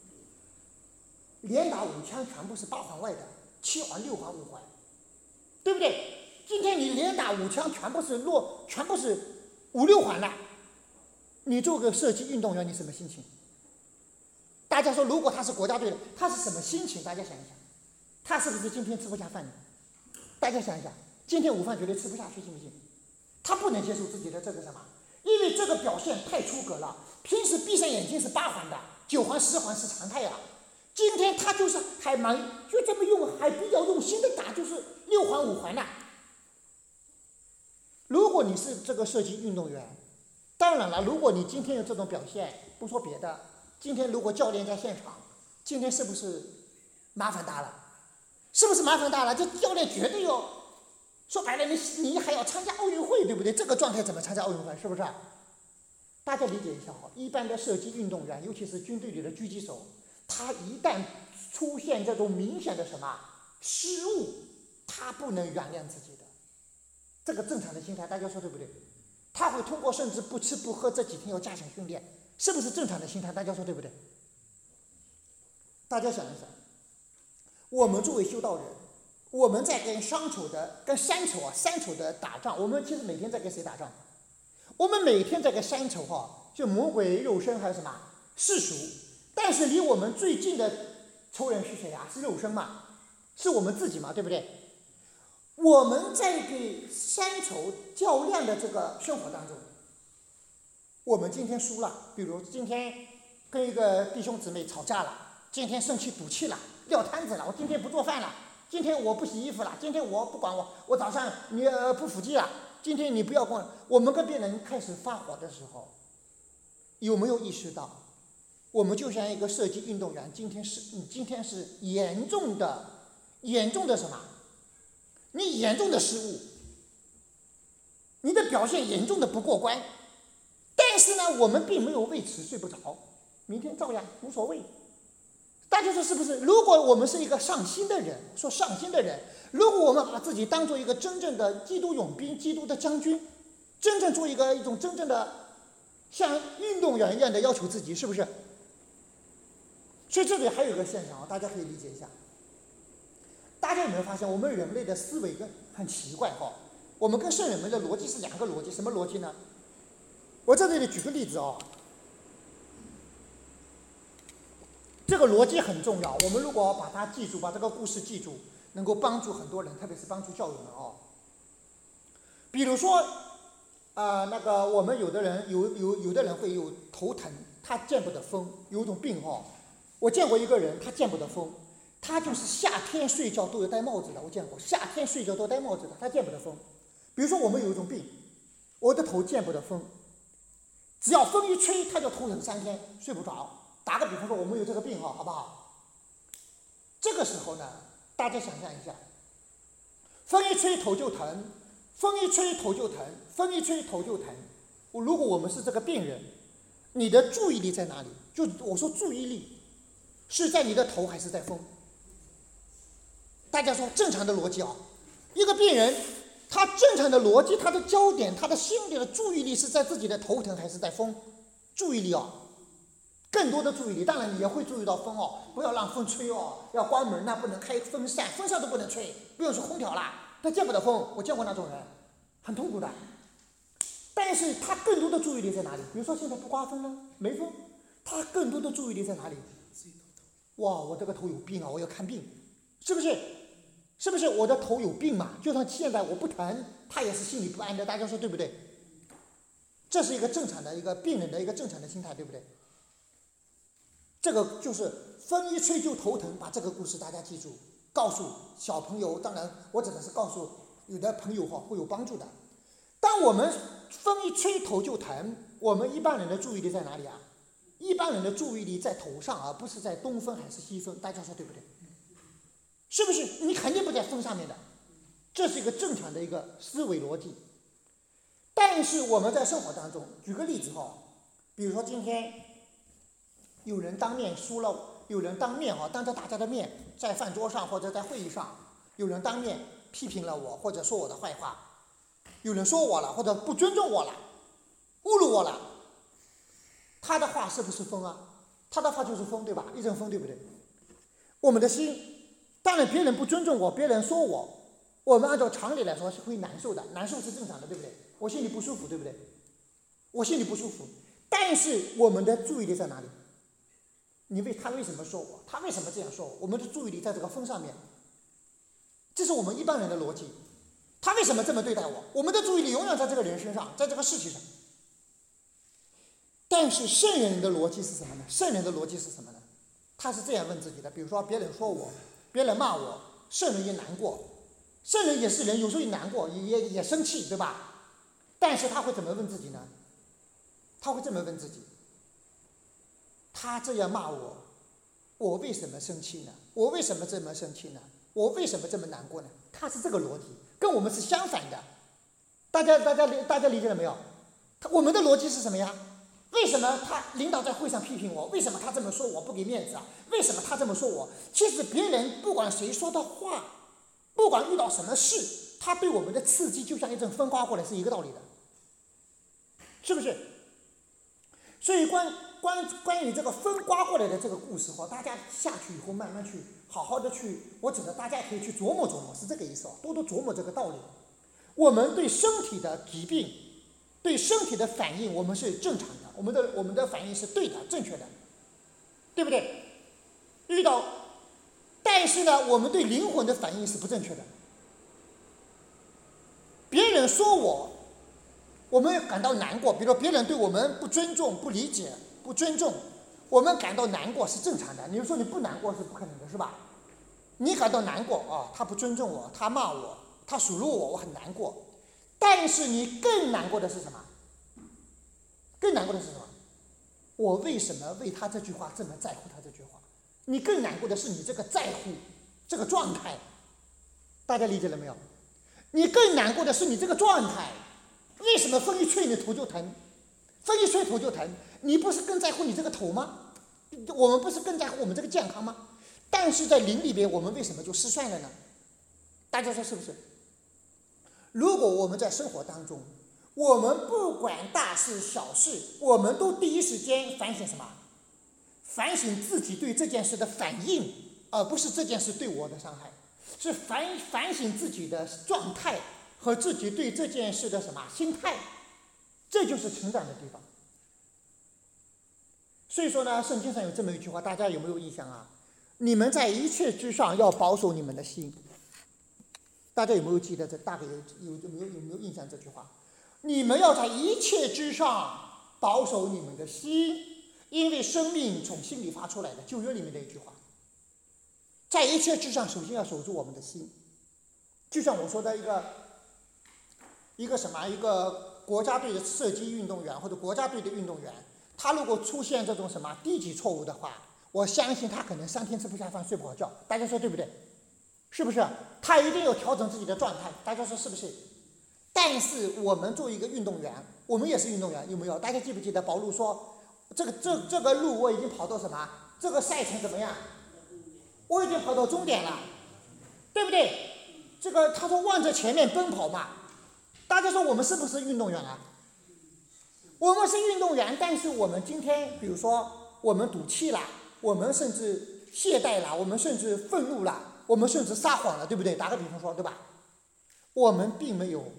连打五枪全部是八环外的，七环、六环、五环，对不对？今天你连打五枪全部是落，全部是五六环了，你做个射击运动员，你什么心情？大家说，如果他是国家队的，他是什么心情？大家想一想，他是不是今天吃不下饭呢？大家想一想，今天午饭绝对吃不下去，信不信？他不能接受自己的这个什么，因为这个表现太出格了。平时闭上眼睛是八环的，九环、十环是常态啊。今天他就是还蛮就这么用，还比较用心的打，就是六环、五环的。如果你是这个射击运动员，当然了，如果你今天有这种表现，不说别的。今天如果教练在现场，今天是不是麻烦大了？是不是麻烦大了？这教练绝对要说白了，你你还要参加奥运会，对不对？这个状态怎么参加奥运会？是不是？大家理解一下哈。一般的射击运动员，尤其是军队里的狙击手，他一旦出现这种明显的什么失误，他不能原谅自己的。这个正常的心态，大家说对不对？他会通过甚至不吃不喝这几天要加强训练。是不是正常的心态？大家说对不对？大家想一想，我们作为修道人，我们在跟商丑的、跟山丑啊、山丑的打仗，我们其实每天在跟谁打仗？我们每天在跟山丑哈，就魔鬼、肉身还有什么世俗。但是离我们最近的仇人是谁啊？是肉身嘛？是我们自己嘛？对不对？我们在给山丑较量的这个生活当中， 我们今天输了，比如今天跟一个弟兄姊妹吵架了，今天生气赌气了，撂摊子了，我今天不做饭了，今天我不洗衣服了，今天我不管我，我早上你呃不伏击了，今天你不要管我。们跟别人开始发火的时候，有没有意识到，我们就像一个射击运动员，今天是你今天是严重的严重的什么？你严重的失误，你的表现严重的不过关。但是呢，我们并没有为此睡不着，明天照样无所谓。大家说是不是？如果我们是一个上心的人，说上心的人，如果我们把自己当做一个真正的基督勇兵、基督的将军，真正做一个一种真正的像运动员一样的要求自己，是不是？所以这里还有一个现象啊，大家可以理解一下。大家有没有发现，我们人类的思维很奇怪哈？我们跟圣人们的逻辑是两个逻辑，什么逻辑呢？我在这里举个例子啊，这个逻辑很重要。我们如果把它记住，把这个故事记住，能够帮助很多人，特别是帮助教友们啊。比如说，啊、呃，那个我们有的人有有有的人会有头疼，他见不得风，有一种病哈。我见过一个人，他见不得风，他就是夏天睡觉都有戴帽子的。我见过夏天睡觉都戴帽子的，他见不得风。比如说我们有一种病，我的头见不得风。只要风一吹，他就头疼三天，睡不着。打个比方说，我们有这个病哈，好不好？这个时候呢，大家想象一下，风一吹头就疼，风一吹头就疼，风一吹头就疼。如果我们是这个病人，你的注意力在哪里？就我说注意力是在你的头还是在风？大家说正常的逻辑啊，一个病人。他正常的逻辑，他的焦点，他的心里的注意力是在自己的头疼还是在风？注意力哦，更多的注意力。当然你也会注意到风哦，不要让风吹哦，要关门呐，不能开风扇，风扇都不能吹，不用说空调啦。他见不得风，我见过那种人，很痛苦的。但是他更多的注意力在哪里？比如说现在不刮风了，没风，他更多的注意力在哪里？哇，我这个头有病啊，我要看病，是不是？是不是我的头有病嘛？就算现在我不疼，他也是心里不安的。大家说对不对？这是一个正常的一个病人的一个正常的心态，对不对？这个就是风一吹就头疼，把这个故事大家记住，告诉小朋友。当然，我指的是告诉有的朋友哈，会有帮助的。当我们风一吹头就疼，我们一般人的注意力在哪里啊？一般人的注意力在头上，而不是在东风还是西风。大家说对不对？是不是？你肯定不在风上面的，这是一个正常的一个思维逻辑。但是我们在生活当中，举个例子哈，比如说今天有人当面说了，有人当面哈，当着大家的面，在饭桌上或者在会议上，有人当面批评了我，或者说我的坏话，有人说我了，或者不尊重我了，侮辱我了，他的话是不是风啊？他的话就是风，对吧？一阵风，对不对？我们的心。当然，别人不尊重我，别人说我，我们按照常理来说是会难受的，难受是正常的，对不对？我心里不舒服，对不对？我心里不舒服，但是我们的注意力在哪里？你为他为什么说我？他为什么这样说我？我们的注意力在这个风上面，这是我们一般人的逻辑。他为什么这么对待我？我们的注意力永远在这个人身上，在这个事情上。但是圣人的逻辑是什么呢？圣人的逻辑是什么呢？他是这样问自己的，比如说别人说我。别人骂我，圣人也难过，圣人也是人，有时候也难过，也也也生气，对吧？但是他会怎么问自己呢？他会这么问自己：他这样骂我，我为什么生气呢？我为什么这么生气呢？我为什么这么难过呢？他是这个逻辑，跟我们是相反的。大家大家大家理解了没有？他我们的逻辑是什么呀？为什么他领导在会上批评我？为什么他这么说我不给面子啊？为什么他这么说我？其实别人不管谁说的话，不管遇到什么事，他对我们的刺激就像一阵风刮过来是一个道理的，是不是？所以关关关于这个风刮过来的这个故事哈，大家下去以后慢慢去好好的去，我觉得大家可以去琢磨琢磨，是这个意思哦，多多琢磨这个道理。我们对身体的疾病，对身体的反应，我们是正常的。我们的我们的反应是对的，正确的，对不对？遇到，但是呢，我们对灵魂的反应是不正确的。别人说我， 我们感到难过，比如说别人对我们不尊重、不理解、不尊重，我们感到难过是正常的。你说你不难过是不可能的，是吧？你感到难过啊，他不尊重我，他骂我，他数落我，我很难过。但是你更难过的是什么？更难过的是什么？我为什么为他这句话这么在乎他这句话？你更难过的是你这个在乎这个状态，大家理解了没有？你更难过的是你这个状态。为什么风一吹你头就疼？风一吹头就疼，你不是更在乎你这个头吗？我们不是更在乎我们这个健康吗？但是在灵里边，我们为什么就失算了呢？大家说是不是？如果我们在生活当中，我们不管大事小事，我们都第一时间反省什么？反省自己对这件事的反应，而不是这件事对我的伤害，是反反省自己的状态和自己对这件事的什么心态，这就是成长的地方。所以说呢，圣经上有这么一句话，大家有没有印象啊？你们在一切之上要保守你们的心。大家有没有记得这？大概有有有没有有没有印象这句话？你们要在一切之上保守你们的心，因为生命从心里发出来的。旧约里面的一句话，在一切之上，首先要守住我们的心。就像我说的一个一个什么一个国家队的射击运动员或者国家队的运动员，他如果出现这种什么低级错误的话，我相信他可能三天吃不下饭，睡不好觉。大家说对不对？是不是？他一定要调整自己的状态。大家说是不是？但是我们作为一个运动员，我们也是运动员，有没有？大家记不记得保罗说，这个这这个路我已经跑到什么？这个赛程怎么样？我已经跑到终点了，对不对？这个他说望着前面奔跑嘛。大家说我们是不是运动员啊？我们是运动员，但是我们今天，比如说我们赌气了，我们甚至懈怠了，我们甚至愤怒了，我们甚至撒谎了，对不对？打个比方说，对吧？我们并没有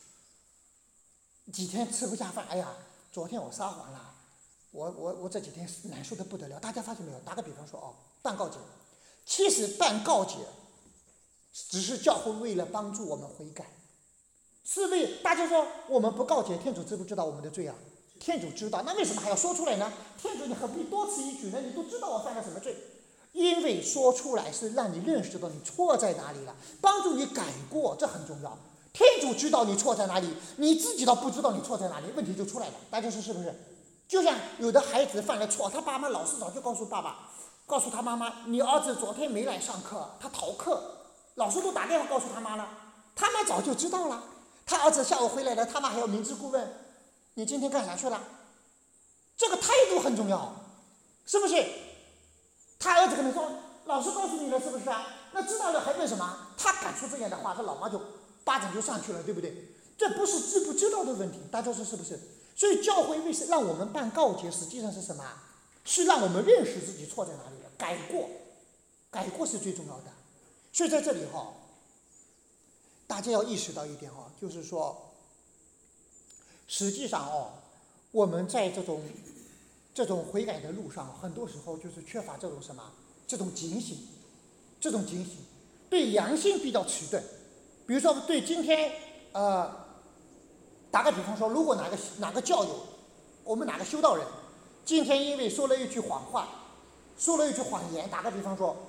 几天吃不下饭，哎呀，昨天我撒谎了，我我我这几天难受的不得了。大家发现没有？打个比方说哦，办告解，其实办告解只是教会为了帮助我们悔改，是为大家说我们不告解，天主知不知道我们的罪啊？天主知道，那为什么还要说出来呢？天主你何必多此一举呢？你都知道我犯了什么罪。因为说出来是让你认识到你错在哪里了，帮助你改过，这很重要。天主知道你错在哪里，你自己倒不知道你错在哪里，问题就出来了。大家说是不是？就像有的孩子犯了错，他爸妈老师早就告诉爸爸，告诉他妈妈，你儿子昨天没来上课，他逃课，老师都打电话告诉他妈了，他妈早就知道了。他儿子下午回来了，他妈还要明知故问，你今天干啥去了？这个态度很重要，是不是？他儿子可能说，老师告诉你了，是不是啊？那知道了还问什么？他敢说这样的话，他老妈就巴掌就上去了，对不对？这不是知不知道的问题，大家说是不是？所以教会为什让我们办告解，实际上是什么？是让我们认识自己错在哪里了，改过，改过是最重要的。所以在这里哈，大家要意识到一点哈，就是说，实际上哦，我们在这种这种悔改的路上，很多时候就是缺乏这种什么，这种警醒，这种警醒，对良心比较迟钝。比如说，对今天，呃，打个比方说，如果哪个哪个教友，我们哪个修道人，今天因为说了一句谎话，说了一句谎言，打个比方说，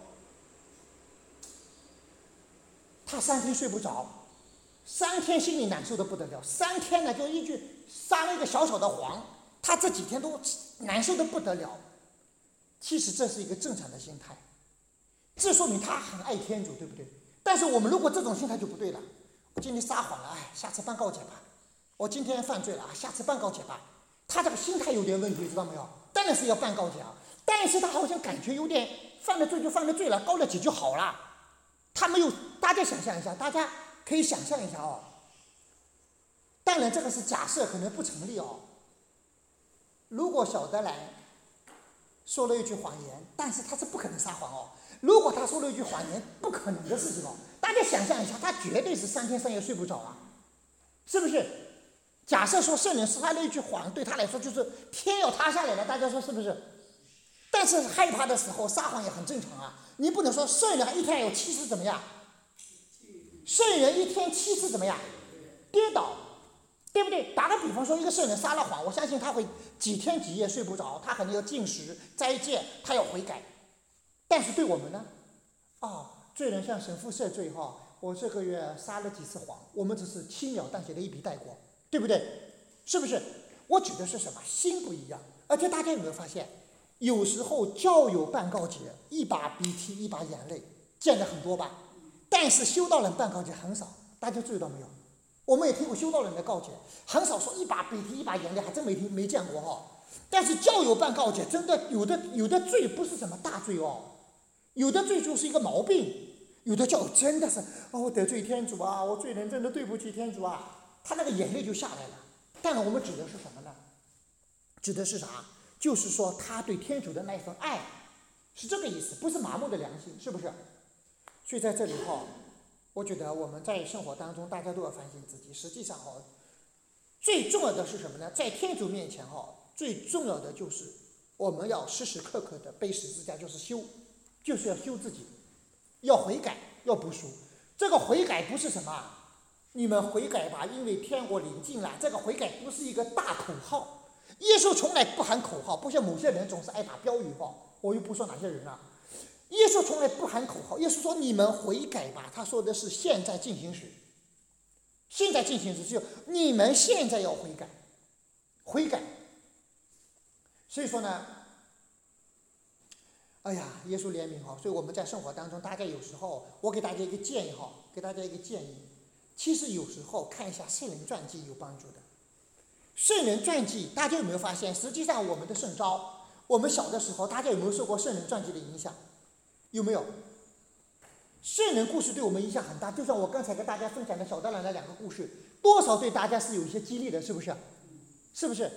他三天睡不着，三天心里难受的不得了，三天呢就一句撒了一个小小的谎，他这几天都难受的不得了。其实这是一个正常的心态，这说明他很爱天主，对不对？但是我们如果这种心态就不对了，我今天撒谎了，哎，下次办告解吧。我今天犯罪了啊，下次办告解吧。他这个心态有点问题，知道没有？当然是要办告解啊，但是他好像感觉有点犯了罪就犯了罪了，告了解就好了。他没有，大家想象一下，大家可以想象一下哦。当然这个是假设，可能不成立哦。如果小德兰说了一句谎言，但是他是不可能撒谎哦。如果他说了一句谎言，不可能的事情哦。大家想象一下，他绝对是三天三夜睡不着啊，是不是？假设说圣人撒了一句谎，对他来说就是天要塌下来了，大家说是不是？但是害怕的时候撒谎也很正常啊。你不能说圣人一天有七次怎么样？圣人一天七次怎么样？跌倒， 对不对？打个比方说，一个圣人撒了谎，我相信他会几天几夜睡不着，他可能要禁食斋戒，他要悔改。但是对我们呢？哦，罪人向神父赦罪哈，我这个月撒了几次谎，我们只是轻描淡写的一笔带过，对不对？是不是？我指的是什么？心不一样。而且大家有没有发现，有时候教友办告解，一把鼻涕一把眼泪，见得很多吧？但是修道人办告解很少，大家注意到没有？我们也听过修道人的告解，很少说一把鼻涕一把眼泪，还真没听没见过哈。但是教友办告解，真的有的有的罪不是什么大罪哦，有的罪就是一个毛病，有的教友真的是哦，我得罪天主啊，我罪人真的对不起天主啊，他那个眼泪就下来了。但是我们指的是什么呢？指的是啥？就是说他对天主的那一份爱，是这个意思，不是麻木的良心，是不是？所以在这里哈，我觉得我们在生活当中，大家都要反省自己。实际上哈，最重要的是什么呢？在天主面前哈，最重要的就是我们要时时刻刻的背十字架，就是修，就是要修自己，要悔改，要补赎。这个悔改不是什么，你们悔改吧，因为天国临近了。这个悔改不是一个大口号，耶稣从来不喊口号，不像某些人总是爱打标语哈。我又不说哪些人了。耶稣从来不喊口号，耶稣说你们悔改吧，他说的是现在进行时，现在进行时就你们现在要悔改，悔改。所以说呢，哎呀，耶稣怜悯哈，所以我们在生活当中，大家有时候我给大家一个建议哈，给大家一个建议，其实有时候看一下圣人传记有帮助的。圣人传记，大家有没有发现，实际上我们的圣召，我们小的时候，大家有没有受过圣人传记的影响？有没有？圣人故事对我们影响很大，就像我刚才跟大家分享的小导览的两个故事，多少对大家是有一些激励的，是不是？是不是？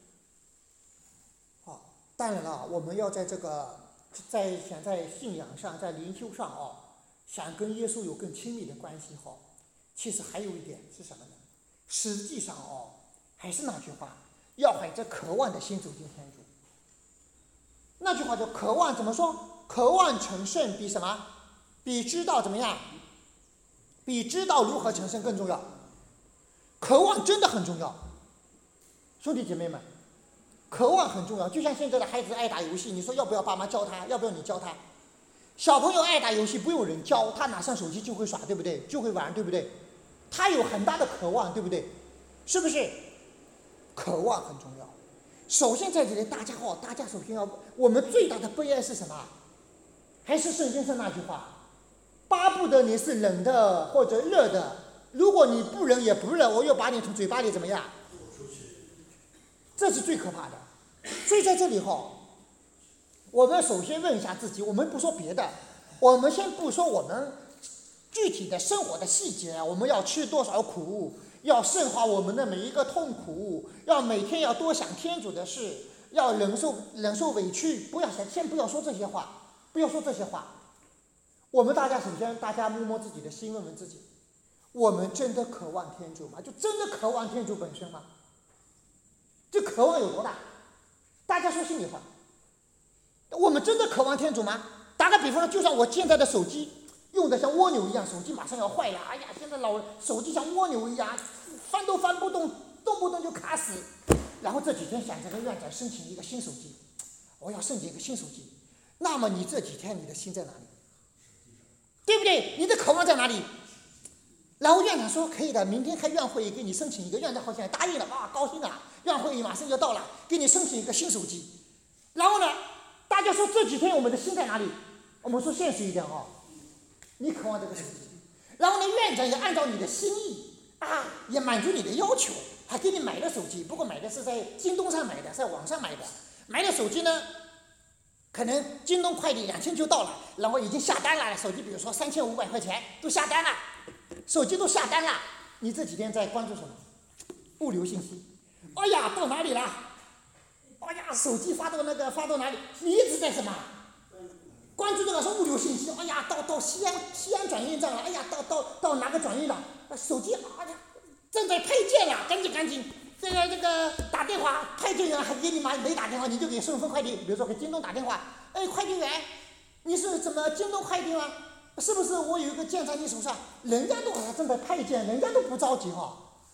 好，当然了，我们要在这个在想在信仰上，在灵修上哦，想跟耶稣有更亲密的关系哈，其实还有一点是什么呢？实际上哦，还是那句话，要怀着渴望的心走进天主。那句话叫渴望，怎么说？渴望成圣比什么？比知道怎么样？比知道如何成圣更重要。渴望真的很重要，兄弟姐妹们，渴望很重要。就像现在的孩子爱打游戏，你说要不要爸妈教他？要不要你教他？小朋友爱打游戏，不用人教，他拿上手机就会耍，对不对？就会玩，对不对？他有很大的渴望，对不对？是不是？渴望很重要。首先在这里，大家好，大家首先要，我们最大的悲哀是什么？还是圣经上那句话，巴不得你是冷的或者热的，如果你不冷也不热，我又把你从嘴巴里怎么样？这是最可怕的。所以在这里哈，我们首先问一下自己，我们不说别的，我们先不说我们具体的生活的细节，我们要吃多少苦，要胜化我们的每一个痛苦，要每天要多想天主的事，要忍受忍受委屈，不要想，先不要说这些话。不要说这些话，我们大家首先大家摸摸自己的心，问问自己，我们真的渴望天主吗？就真的渴望天主本身吗？这渴望有多大？大家说心里话，我们真的渴望天主吗？打个比方说，就像我现在的手机用的像蜗牛一样，手机马上要坏了，哎呀，现在老手机像蜗牛一样，翻都翻不动，动不动就卡死。然后这几天想着跟院长申请一个新手机，我要申请一个新手机。那么你这几天你的心在哪里？对不对？你的渴望在哪里？然后院长说可以的，明天开院会给你申请一个，院长好像答应了，哇，高兴啊！院会马上就到了，给你申请一个新手机。然后呢，大家说这几天我们的心在哪里？我们说现实一点哦，你渴望这个手机，然后呢，院长也按照你的心意啊，也满足你的要求，还给你买了手机，不过买的是在京东上买的，在网上买的，买了手机呢。可能京东快递两天就到了，然后已经下单了，手机比如说三千五百块钱都下单了，手机都下单了，你这几天在关注什么？物流信息。哎呀，到哪里了？哎呀，手机发到那个发到哪里？你一直在什么？关注这个是物流信息。哎呀，到到西安西安转运站了。哎呀，到到到哪个转运了？手机哎呀正在配件了，赶紧赶紧。这个这个打电话，快递员还给你妈没打电话，你就给顺丰快递，比如说给京东打电话，哎，快递员，你是怎么京东快递吗？是不是我有一个件在你手上？人家都还正在派件，人家都不着急哈。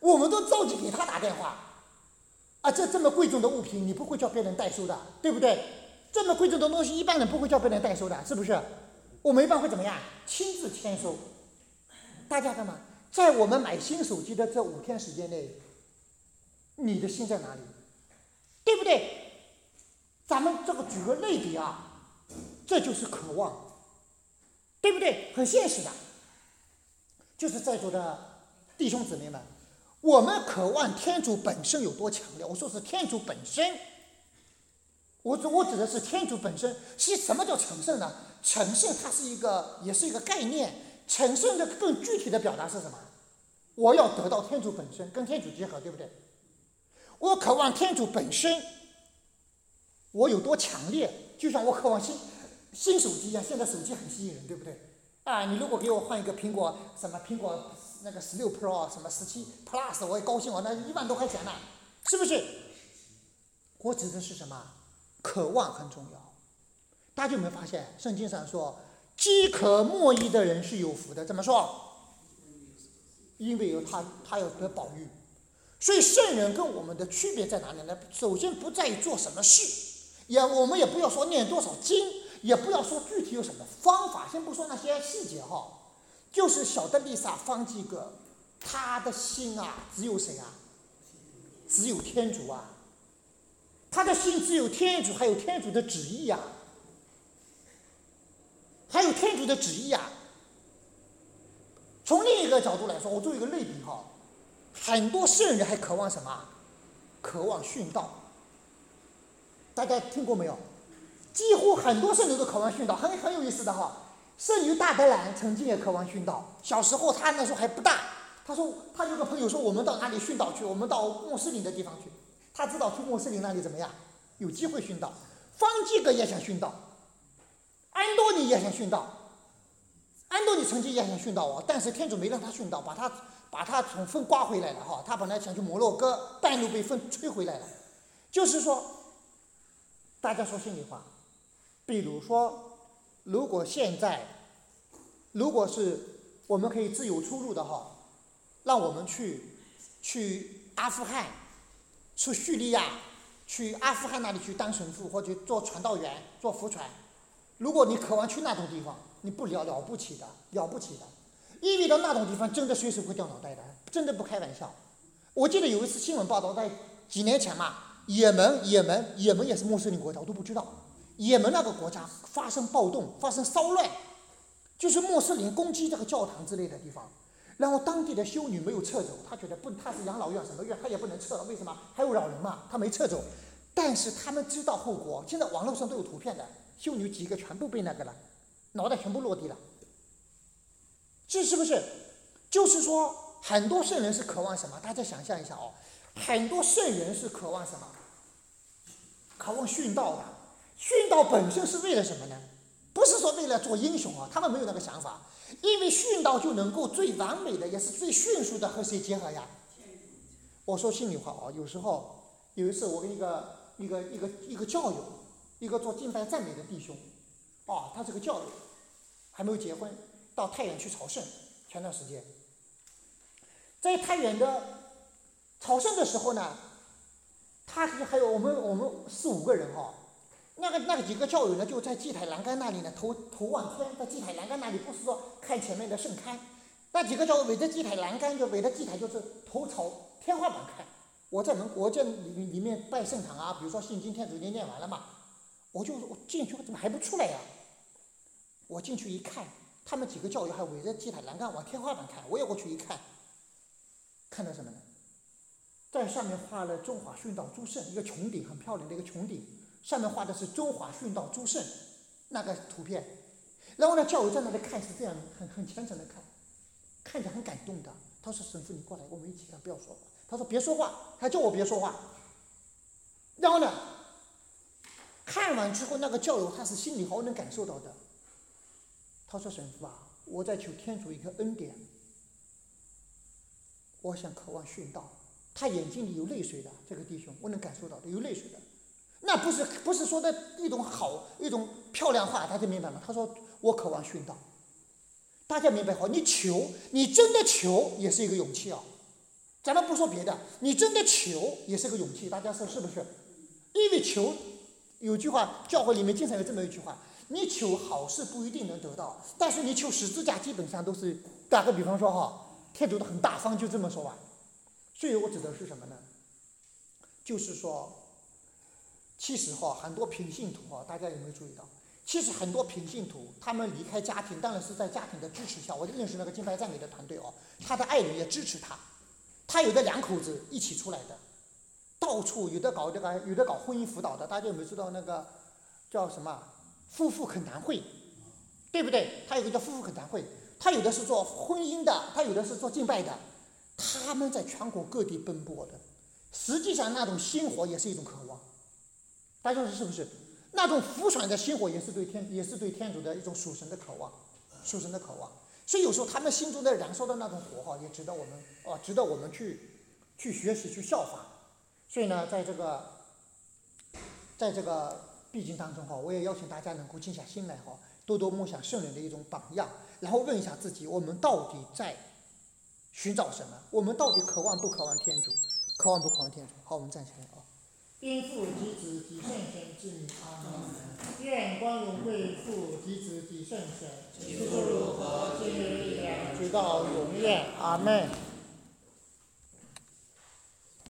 我们都着急给他打电话，啊，这这么贵重的物品，你不会叫别人代收的，对不对？这么贵重的东西，一般人不会叫别人代收的，是不是？我们一般会怎么样？亲自签收。大家干嘛？在我们买新手机的这五天时间内，你的心在哪里？对不对？咱们这个举个类比啊，这就是渴望，对不对？很现实的，就是在座的弟兄姊妹们，我们渴望天主本身有多强烈？我说是天主本身，我指我指的是天主本身。其实什么叫成圣呢？成圣它是一个，也是一个概念。成圣的更具体的表达是什么？我要得到天主本身，跟天主结合，对不对？我渴望天主本身，我有多强烈？就像我渴望新新手机一样，现在手机很吸引人，对不对？啊，你如果给我换一个苹果什么苹果那个十六 Pro 什么十七 Plus， 我也高兴，我那一万多块钱呢，是不是？我指的是什么？渴望很重要。大家有没有发现，圣经上说，饥渴慕义的人是有福的？怎么说？因为有他，他要得保育。所以圣人跟我们的区别在哪里呢？首先不在于做什么事，也我们也不要说念多少经，也不要说具体有什么方法，先不说那些细节哈，就是小的丽莎方济各，他的心啊，只有谁啊？只有天主啊。他的心只有天主，还有天主的旨意呀、啊，还有天主的旨意呀、啊。从另一个角度来说，我做一个类比哈，很多圣人还渴望什么？渴望殉道。大家听过没有？几乎很多圣人都渴望殉道，很很有意思的哈。圣女大德兰曾经也渴望殉道，小时候他那时候还不大，他说他有个朋友说我们到哪里殉道去？我们到穆斯林的地方去。他知道去穆斯林那里怎么样？有机会殉道。方济各也想殉道，安多尼也想殉道。安东尼曾经也想殉道哦，但是天主没让他殉道，把他把他从风刮回来了哈。他本来想去摩洛哥，半路被风吹回来了。就是说，大家说心里话，比如说，如果现在，如果是我们可以自由出入的哈，让我们去去阿富汗，去叙利亚，去阿富汗那里去当神父或者做传道员，做福传。如果你渴望去那种地方，你不了了不起的，了不起的，因为到那种地方真的随时会掉脑袋的，真的不开玩笑。我记得有一次新闻报道，在几年前嘛，也门也门也门也是穆斯林国家，我都不知道。也门那个国家发生暴动，发生骚乱，就是穆斯林攻击这个教堂之类的地方，然后当地的修女没有撤走，她觉得不，她是养老院什么院，她也不能撤，为什么？还有老人嘛，她没撤走。但是他们知道后果，现在网络上都有图片的，修女几个全部被那个了。脑袋全部落地了，这是不是？就是说，很多圣人是渴望什么？大家想象一下哦，很多圣人是渴望什么？渴望殉道的。殉道本身是为了什么呢？不是说为了做英雄啊，他们没有那个想法，因为殉道就能够最完美的，也是最迅速的和谁结合呀？我说心里话啊，有时候有一次我跟一个一个一个一个教友，一个做敬拜赞美的弟兄。哦，他是个教友，还没有结婚，到太原去朝圣。前段时间，在太原的朝圣的时候呢，他还有我们我们四五个人哈、哦，那个那个几个教友呢，就在祭台栏杆那里呢，头头望天，在祭台栏杆那里，不是说看前面的圣龛，那几个教友围着祭台栏杆，就围着祭台，就是头朝天花板看。我在门，我在里里面拜圣堂啊，比如说信经天主已经念完了嘛。我就我进去，我怎么还不出来呀、啊？我进去一看，他们几个教友还围着祭台栏杆往天花板看，我也过去一看，看到什么呢？在上面画了中华殉道诸圣，一个穹顶，很漂亮的一个穹顶，上面画的是中华殉道诸圣那个图片。然后呢，教友在那里看是这样，很很虔诚的看，看着很感动的。他说：“神父，你过来，我们一起看，不要说话。”他说：“别说话。”他叫我别说话。然后呢？看完之后，那个教友他是心里好能感受到的。他说：“神父啊，我在求天主一个恩典，我想渴望殉道。”他眼睛里有泪水的，这个弟兄我能感受到的，有泪水的。那不是不是说的一种好一种漂亮话，大家明白吗？他说：“我渴望殉道。”大家明白好？你求，你真的求也是一个勇气啊。 咱们不说别的，你真的求也是个勇气，大家说是不是？因为求，有句话，教会里面经常有这么一句话：你求好事不一定能得到，但是你求十字架基本上都是。打个比方说哈，天主都很大方，就这么说吧。所以我指的是什么呢？就是说，其实哈，很多平信徒哈，大家有没有注意到？其实很多平信徒，他们离开家庭，当然是在家庭的支持下。我就认识那个金牌赞美的团队哦，他的爱人也支持他，他有的两口子一起出来的，到处有的搞这个，有的搞婚姻辅导的，大家有没有知道那个叫什么夫妇恳谈会，对不对？他有个叫夫妇恳谈会，他有的是做婚姻的，他有的是做敬拜的，他们在全国各地奔波的，实际上那种心火也是一种渴望，大家说是不是？那种浮爽的心火也是对天，也是对天主的一种属神的渴望，属神的渴望。所以有时候他们心中的燃烧的那种火哈，也值得我们哦，值得我们去去学习、去效法。所以呢，在这个在这个必经当中哈，我也邀请大家能够静下心来哈，多多梦想圣人的一种榜样，然后问一下自己，我们到底在寻找什么？我们到底渴望不渴望天主？渴望不渴望天主？好，我们站起来啊！因父及子及圣神之名，阿门。愿光荣归父及子及圣神，起初如何，今日亦然，直到永远，阿门。